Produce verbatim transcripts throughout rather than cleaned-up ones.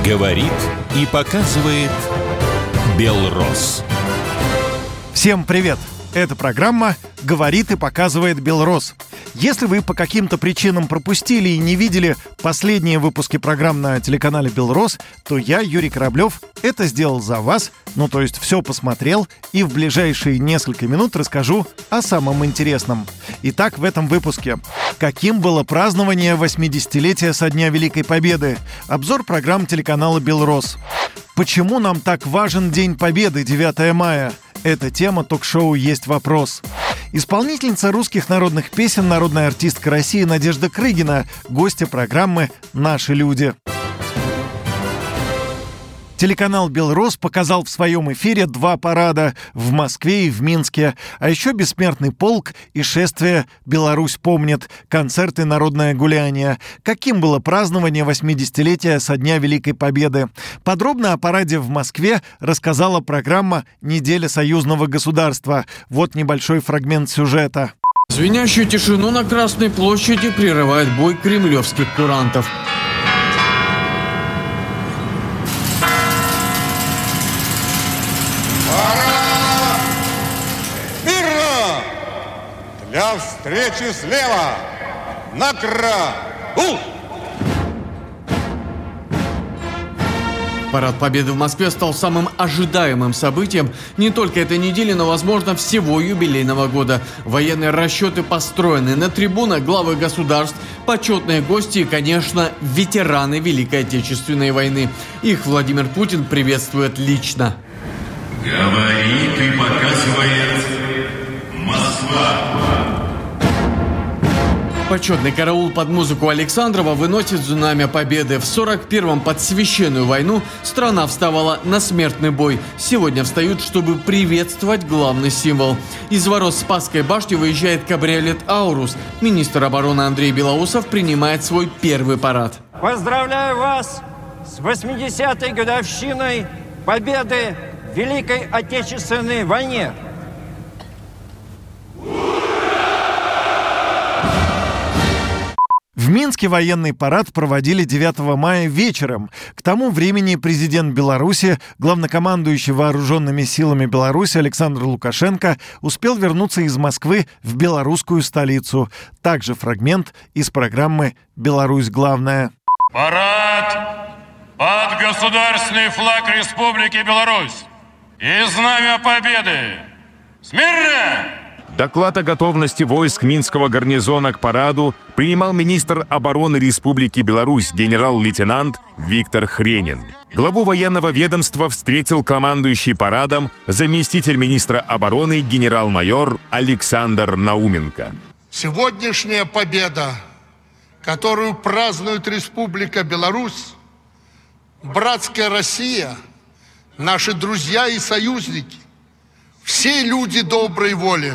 Говорит и показывает Белрос. Всем привет! Эта программа «Говорит и показывает Белрос». Если вы по каким-то причинам пропустили и не видели последние выпуски программ на телеканале Белрос, то я, Юрий Кораблев, это сделал за вас, ну то есть все посмотрел, и в ближайшие несколько минут расскажу о самом интересном. Итак, в этом выпуске. Каким было празднование восьмидесятилетия со Дня Великой Победы? Обзор программ телеканала Белрос. Почему нам так важен День Победы, девятое мая? Это тема ток-шоу «Есть вопрос». Исполнительница русских народных песен, народная артистка России Надежда Крыгина, гостья программы «Наши люди». Телеканал «Белрос» показал в своем эфире два парада в Москве и в Минске, а еще «Бессмертный полк» и шествие «Беларусь помнит», концерты «Народное гуляние». Каким было празднование восьмидесятилетия со Дня Великой Победы? Подробно о параде в Москве рассказала программа «Неделя союзного государства». Вот небольшой фрагмент сюжета. Звенящую тишину на Красной площади прерывает бой кремлевских курантов. Для встречи слева! На краю! Парад Победы в Москве стал самым ожидаемым событием не только этой недели, но, возможно, всего юбилейного года. Военные расчеты построены, на трибунах главы государств, почетные гости и, конечно, ветераны Великой Отечественной войны. Их Владимир Путин приветствует лично. Говорит и показывает Москва. Почетный караул под музыку Александрова выносит знамя победы. В сорок первом под священную войну страна вставала на смертный бой. Сегодня встают, чтобы приветствовать главный символ. Из ворот Спасской башни выезжает кабриолет «Аурус». Министр обороны Андрей Белоусов принимает свой первый парад. Поздравляю вас с восьмидесятой годовщиной победы в Великой Отечественной войне. В Минске военный парад проводили девятого мая вечером. К тому времени президент Беларуси, главнокомандующий вооруженными силами Беларуси Александр Лукашенко успел вернуться из Москвы в белорусскую столицу. Также фрагмент из программы «Беларусь главная». Парад под государственный флаг Республики Беларусь и знамя победы. Смирно! Доклад о готовности войск Минского гарнизона к параду принимал министр обороны Республики Беларусь генерал-лейтенант Виктор Хренин. Главу военного ведомства встретил командующий парадом заместитель министра обороны генерал-майор Александр Науменко. Сегодняшняя победа, которую празднует Республика Беларусь, братская Россия, наши друзья и союзники, все люди доброй воли,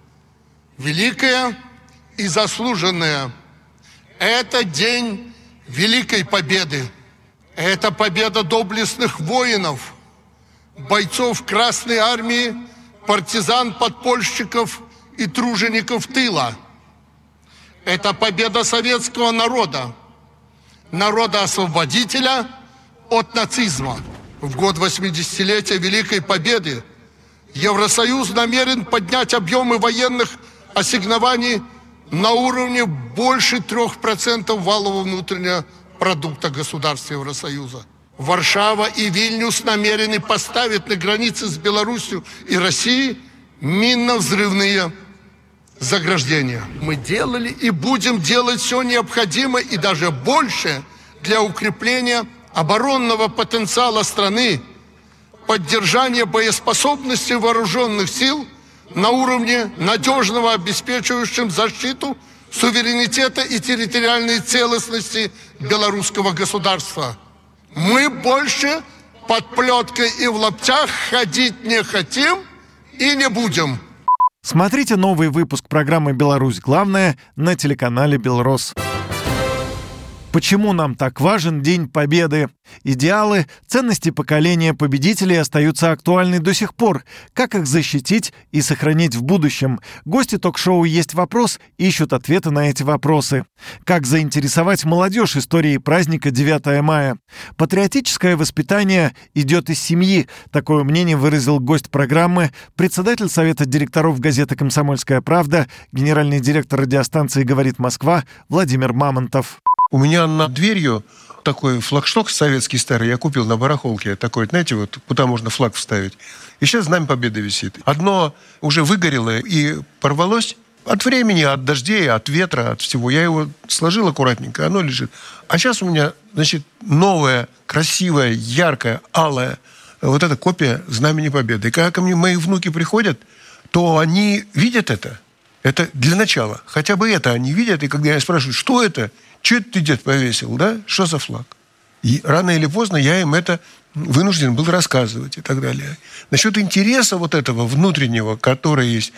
великая и заслуженная. Это день Великой Победы. Это победа доблестных воинов, бойцов Красной Армии, партизан, подпольщиков и тружеников тыла. Это победа советского народа, народа-освободителя от нацизма. В год восьмидесятилетия Великой Победы Евросоюз намерен поднять объемы военных ассигнований на уровне больше трех процентов валового внутреннего продукта государств Евросоюза. Варшава и Вильнюс намерены поставить на границе с Беларусью и Россией минно-взрывные заграждения. Мы делали и будем делать все необходимое и даже больше для укрепления оборонного потенциала страны, поддержания боеспособности вооруженных сил на уровне надежного, обеспечивающим защиту суверенитета и территориальной целостности белорусского государства. Мы больше под плеткой и в лаптях ходить не хотим и не будем. Смотрите новый выпуск программы «Беларусь главная» на телеканале Белрос. Почему нам так важен День Победы? Идеалы, ценности поколения победителей остаются актуальны до сих пор. Как их защитить и сохранить в будущем? Гости ток-шоу «Есть вопрос» ищут ответы на эти вопросы. Как заинтересовать молодежь историей праздника девятое мая? Патриотическое воспитание идет из семьи. Такое мнение выразил гость программы, председатель Совета директоров газеты «Комсомольская правда», генеральный директор радиостанции «Говорит Москва» Владимир Мамонтов. У меня над дверью такой флагшток советский старый, я купил на барахолке. Такой, знаете, вот куда можно флаг вставить. И сейчас Знамя Победы висит. Одно уже выгорело и порвалось от времени, от дождей, от ветра, от всего. Я его сложил аккуратненько, оно лежит. А сейчас у меня, значит, новая, красивая, яркая, алая вот эта копия Знамени Победы. И когда ко мне мои внуки приходят, то они видят это. Это для начала. Хотя бы это они видят. И когда я спрашиваю, что это? Что это ты, дед, повесил, да? Что за флаг? И рано или поздно я им это вынужден был рассказывать и так далее. Насчет интереса вот этого внутреннего, который есть,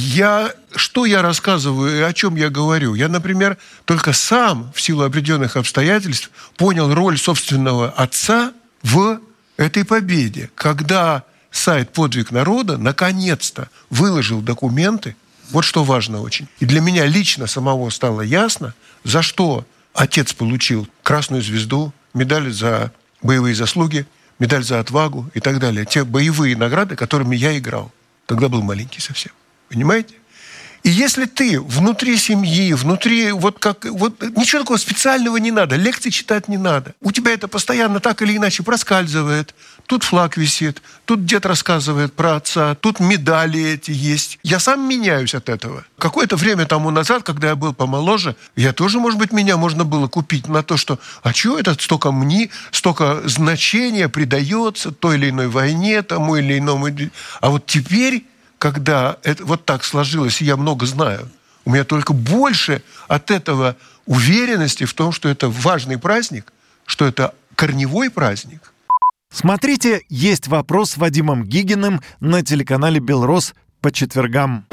я, что я рассказываю и о чем я говорю? Я, например, только сам в силу определенных обстоятельств понял роль собственного отца в этой победе. Когда сайт «Подвиг народа» наконец-то выложил документы, вот что важно очень. И для меня лично самого стало ясно, за что отец получил Красную Звезду, медаль за боевые заслуги, медаль за отвагу и так далее. Те боевые награды, которыми я играл, когда был маленький совсем. Понимаете? И если ты внутри семьи, внутри, вот как, вот ничего такого специального не надо, лекции читать не надо. У тебя это постоянно так или иначе проскальзывает. Тут флаг висит, тут дед рассказывает про отца, тут медали эти есть. Я сам меняюсь от этого. Какое-то время тому назад, когда я был помоложе, я тоже, может быть, меня можно было купить на то, что а чего это столько мне, столько значения придается той или иной войне, тому или иному. А вот теперь, когда это вот так сложилось, и я много знаю, у меня только больше от этого уверенности в том, что это важный праздник, что это корневой праздник. Смотрите «Есть вопрос» с Вадимом Гигиным на телеканале «Белрос» по четвергам.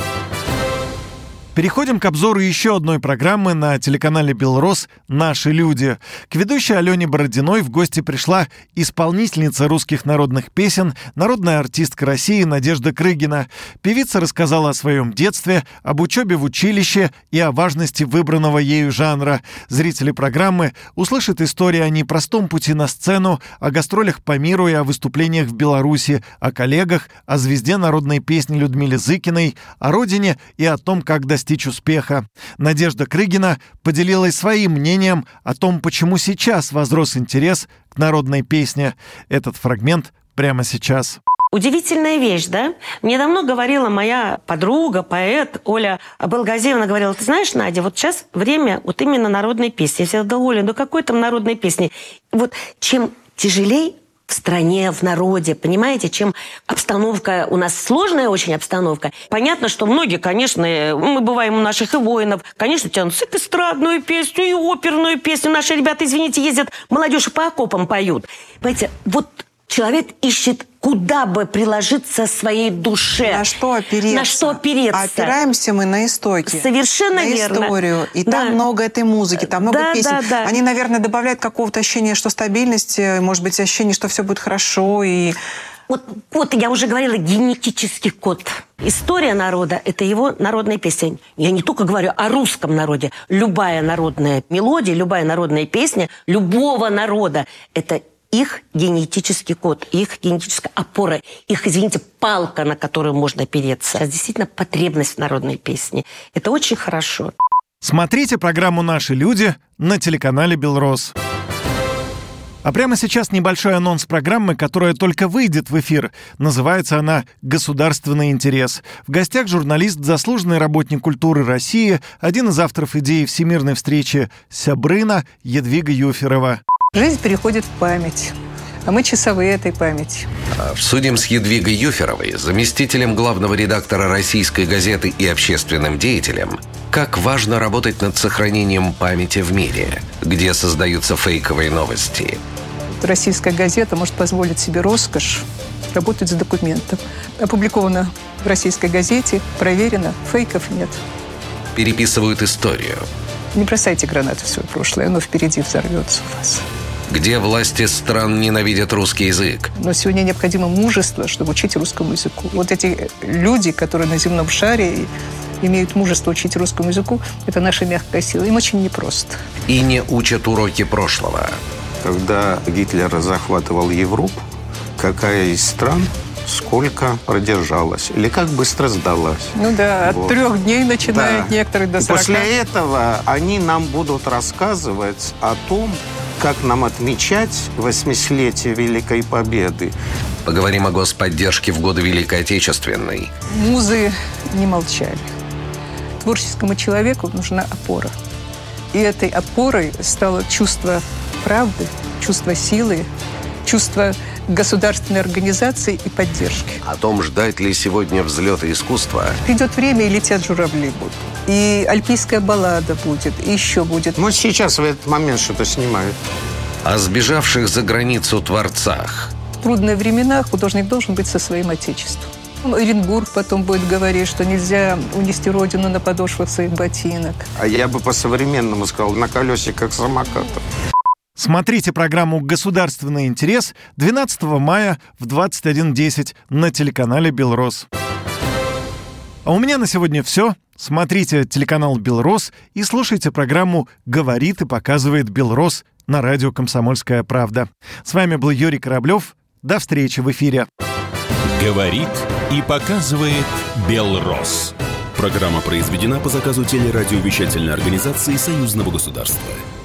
Переходим к обзору еще одной программы на телеканале «Белрос» «Наши люди». К ведущей Алене Бородиной в гости пришла исполнительница русских народных песен, народная артистка России Надежда Крыгина. Певица рассказала о своем детстве, об учебе в училище и о важности выбранного ею жанра. Зрители программы услышат истории о непростом пути на сцену, о гастролях по миру и о выступлениях в Беларуси, о коллегах, о звезде народной песни Людмиле Зыкиной, о родине и о том, как достичь успеха. Надежда Крыгина поделилась своим мнением о том, почему сейчас возрос интерес к народной песне. Этот фрагмент прямо сейчас. Удивительная вещь, да? Мне давно говорила моя подруга, поэт Оля Балгазеевна, говорила, ты знаешь, Надя, вот сейчас время вот именно народной песни. Я всегда думала, Оля, ну какой там народной песни? Вот чем тяжелей в стране, в народе, понимаете, чем обстановка, у нас сложная очень обстановка. Понятно, что многие, конечно, мы бываем у наших и воинов, конечно, тянутся и эстрадную песню, и оперную песню. Наши ребята, извините, ездят, молодежь по окопам поют. Понимаете, вот человек ищет, куда бы приложиться своей душе. На что опереться. На что опереться. Опираемся мы на истоки. Совершенно на верно. историю. И да. там много этой музыки, там много да, песен. Да, да. Они, наверное, добавляют какого-то ощущения, что стабильности, может быть, ощущение, что все будет хорошо. И... Вот, вот я уже говорила, генетический код. История народа – это его народная песня. Я не только говорю о русском народе. Любая народная мелодия, любая народная песня любого народа – это их генетический код, их генетическая опора, их, извините, палка, на которую можно опереться. Это действительно потребность в народной песне. Это очень хорошо. Смотрите программу «Наши люди» на телеканале «Белрос». А прямо сейчас небольшой анонс программы, которая только выйдет в эфир. Называется она «Государственный интерес». В гостях журналист, заслуженный работник культуры России, один из авторов идеи всемирной встречи «Сябрына» Едвига Юферова. Жизнь переходит в память, а мы часовые этой памяти. Обсудим с Едвигой Юферовой, заместителем главного редактора «Российской газеты» и общественным деятелем, как важно работать над сохранением памяти в мире, где создаются фейковые новости. Российская газета может позволить себе роскошь работать с документом. Опубликовано в российской газете, проверено, фейков нет. Переписывают историю, Не бросайте гранату в свое прошлое, оно впереди взорвется у вас. Где власти стран ненавидят русский язык. Но сегодня необходимо мужество, чтобы учить русскому языку. Вот эти люди, которые на земном шаре имеют мужество учить русскому языку, это наша мягкая сила. Им очень непросто. И не учат уроки прошлого. Когда Гитлер захватывал Европу, какая из стран сколько продержалась? Или как быстро сдалась? Ну да, вот. От трех дней начинают да. некоторые до сорока. После этого они нам будут рассказывать о том, как нам отмечать восьмидесятилетие Великой Победы. Поговорим о господдержке в годы Великой Отечественной. Музы не молчали. Творческому человеку нужна опора. И этой опорой стало чувство правды, чувство силы, чувство государственной организации и поддержки. О том, ждать ли сегодня взлета искусства. Придет время, и летят журавли будут. И альпийская баллада будет, и еще будет. Ну, сейчас в этот момент что-то снимают. О сбежавших за границу творцах. В трудные времена художник должен быть со своим отечеством. Оренбург потом будет говорить, что нельзя унести родину на подошвах своих ботинок. А я бы по-современному сказал, на колесиках самокатов. Смотрите программу «Государственный интерес» двенадцатого мая в двадцать один десять на телеканале «Белрос». А у меня на сегодня все. Смотрите телеканал «Белрос» и слушайте программу «Говорит и показывает Белрос» на радио «Комсомольская правда». С вами был Юрий Кораблев. До встречи в эфире. «Говорит и показывает Белрос». Программа произведена по заказу телерадиовещательной организации Союзного государства.